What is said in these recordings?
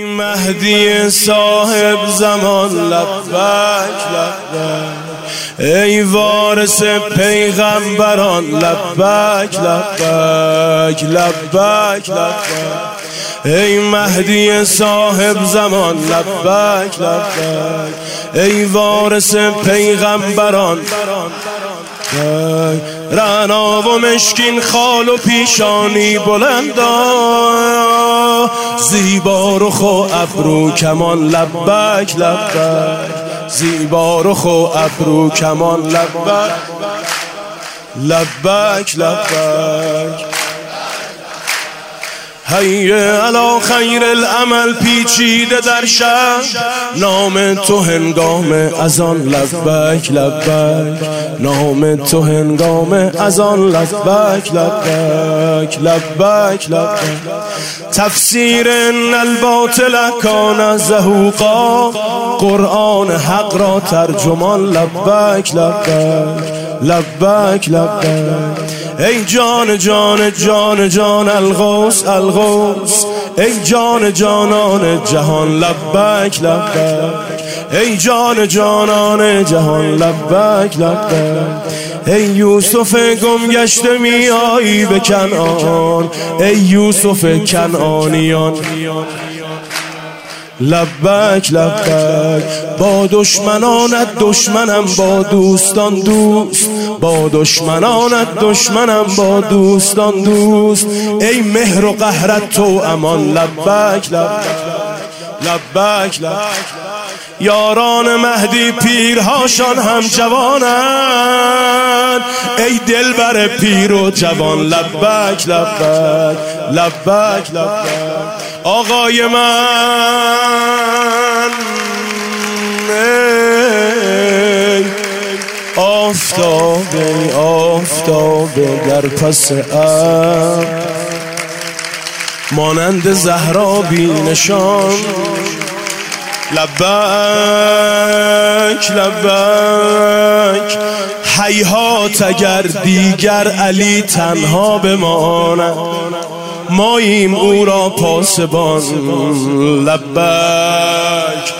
مهدی صاحب زمان لبک لبک، ای وارث پیغمبران لبک لبک لبک لبک، ای مهدی صاحب زمان لبک لبک، ای وارث پیغمبران. رعنا و مشکین خال و پیشانی بلندا، زیبا رخ و ابرو کمان لبک لبک، زیبا رخ و ابرو کمان لبک لبک لبک. هی علی خیر العمل پیچیده در شب، نام تو هنگام اذان لبک لبک، نام تو هنگام اذان لبک لبک لبک لبک. تفسیر ان الباطل کان زهوقا، قرآن حق را ترجمان لبک لبک لبک لبک. ای جان جان جان جان الغوث الغوث، ای جان جانان جهان لبک لبک، ای جان جانان جهان لبک لبک. ای یوسف گم گشته میایی به کنعان، ای یوسف کنعانیان لبک لبک. با دشمنانت دشمنم با دوستان دوست، با دشمنانت دشمنم با دوستان دوست. ای مهر و قهرت تو امان لبک لبک لبک لبک. یاران مهدی پیرهاشان هم جوانند، ای دلبر پیر و جوان لبک لبک لبک لبک. آقای من آفتابه آفتابه در پس ابر، مانند زهرا بی نشان لبک لبک. هیهات اگر دیگر علی تنها بماند، ماییم او را پاسبان لبک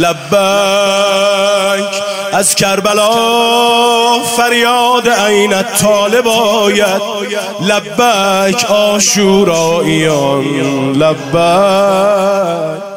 لبک. از کربلا فریاد عین طالب آید لبک، عاشوراییان لبک.